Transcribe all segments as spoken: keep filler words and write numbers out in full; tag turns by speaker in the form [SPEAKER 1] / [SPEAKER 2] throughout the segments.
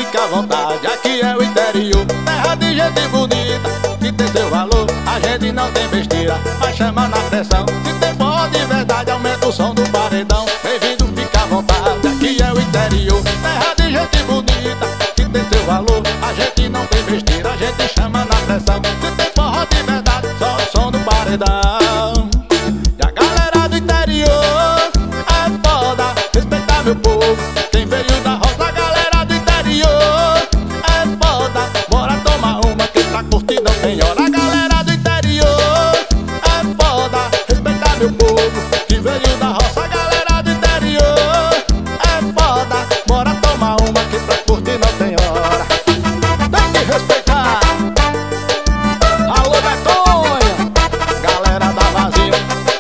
[SPEAKER 1] fica à vontade, aqui é o interior, terra de gente bonita, que tem seu valor. A gente não tem besteira, mas chama na atenção. Se tem forró de verdade, aumenta o som do paredão. Bem-vindo, fica à vontade, aqui é o interior, terra de gente bonita, que tem seu valor. A gente não tem besteira, a gente chama na atenção. Se tem forró de verdade, só o som do paredão. E a galera do interior é foda, respeitar meu povo. Quem veio da roça, a galera do interior é foda, bora tomar uma que pra curtir não tem hora. A galera do interior é foda, respeitar meu povo. Quem veio da roça, a galera do interior é foda, bora tomar uma que pra curtir não tem hora. Tem que respeitar. Alô, Betonha, galera da Vazio.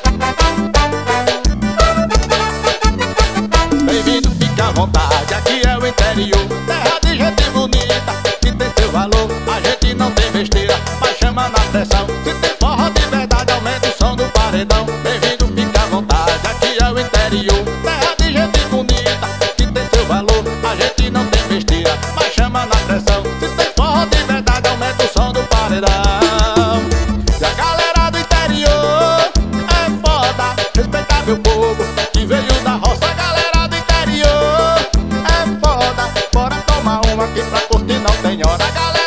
[SPEAKER 1] Bem-vindo, fica à vontade, aqui é o interior, terra de gente bonita, que tem seu valor. A gente não tem besteira, mas chama na atenção. Se tem forró de verdade, aumenta o som do paredão. Bem-vindo, fica à vontade, aqui é o interior, terra de gente bonita, que tem seu valor. A gente não tem besteira, mas chama na atenção. Se tem forró de verdade, aumenta o som do paredão. E a galera do interior é foda, respeitar meu povo, que veio da roça. A galera do interior é foda, bora tomar uma que pra curtir não tem hora. A galera